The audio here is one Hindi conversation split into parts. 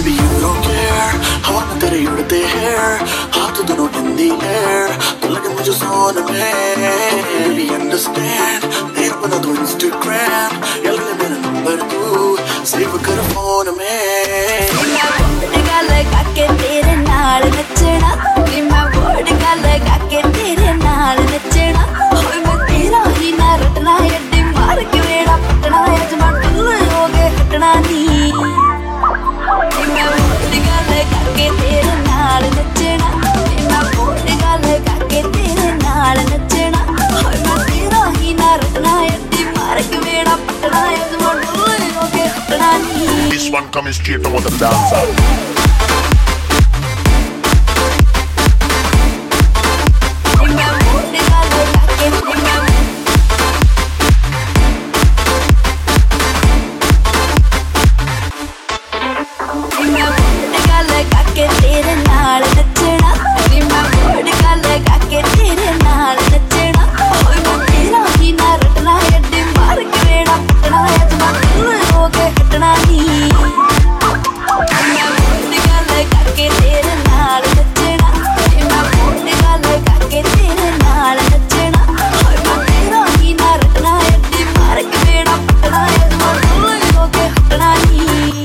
baby, you don't care. हवा में तेरे उड़ते hair, हाथ दोनों in the air, तो लगे मुझे सोने में. Baby, understand, तेरे बना दो Instagram, या ले मेरा नंबर तू, save कर phone में. बोर्ड लगा के तेरे नाल नचना, मैं बोर्ड लगा के तेरे नाल नचना. होए मैं तेरा ही ना रटना, अड्डी मार के वेड़ा पटना, अजमा टुल्लू हो गए हटना नी. मैं बोर्ड लगा के तेरे नाल नचना, मैं बोर्ड लगा के तेरे नाल नचना. होए मैं तेरा ही ना रटना, अड्डी मार के वेड़ा पटना, अजमा टुल्लू हो गए हटना नी. This one coming straight from the dancer. तेरे नाल नचना, मैं बोर्ड लगा के तेरे नाल नचना. होए मैं तेरा ही ना रटना, अड्डी मार के वेड़ा पटना, अजमा टुल्लू हो गए हटना नी. मैं बोर्ड लगा के तेरे नाल नचना, मैं बोर्ड लगा के तेरे नाल नचना. होए मैं तेरा ही ना रटना, अड्डी मार के वेड़ा पटना, अजमा टुल्लू हो गए हटना नी.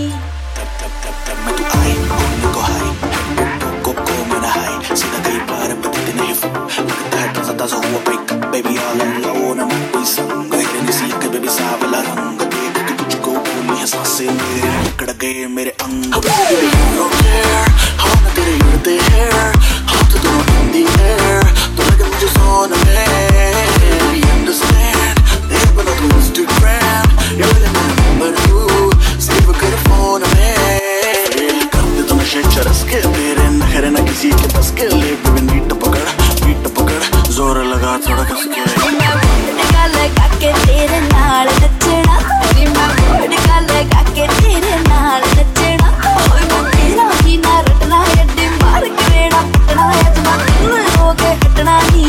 Baby, all alone, I'm always sung. Then you see कि baby सावला रंग देख के तुझको भूली है सांसें मेरे निकल गए मेरे अंग. Baby, you don't care, हवा में तेरे उड़ते hair, हाथ दोनों in the air, तो लगे मुझे सोने में. Baby, understand, तेरे बना दो Instagram, या ले मेरा नंबर तू, save कर phone में. कर दे तो नशे चरस के, तेरे नखरे न किसी के बस के. ले baby नीट पकड़, जोर लगा थोड़ा कस के. मैं बोर्ड लगा के तेरे नाल नचना, मैं बोर्ड लगा के तेरे नाल नचना. होए मैं तेरा ही ना रटना, अड्डी मार के वेड़ा पटना, अजमा टुल्लू हो गए हटना नी.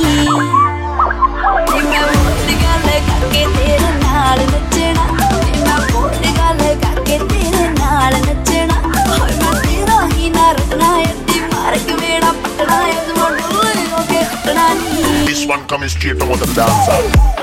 मैं बोर्ड लगा के तेरे नाल नचना, मैं बोर्ड लगा के तेरे नाल नचना. होए मैं तेरा ही ना रटना, अड्डी मार के वेड़ा पटना, अजमा टुल्लू हो गए हटना नी. This one coming straight from the dancer.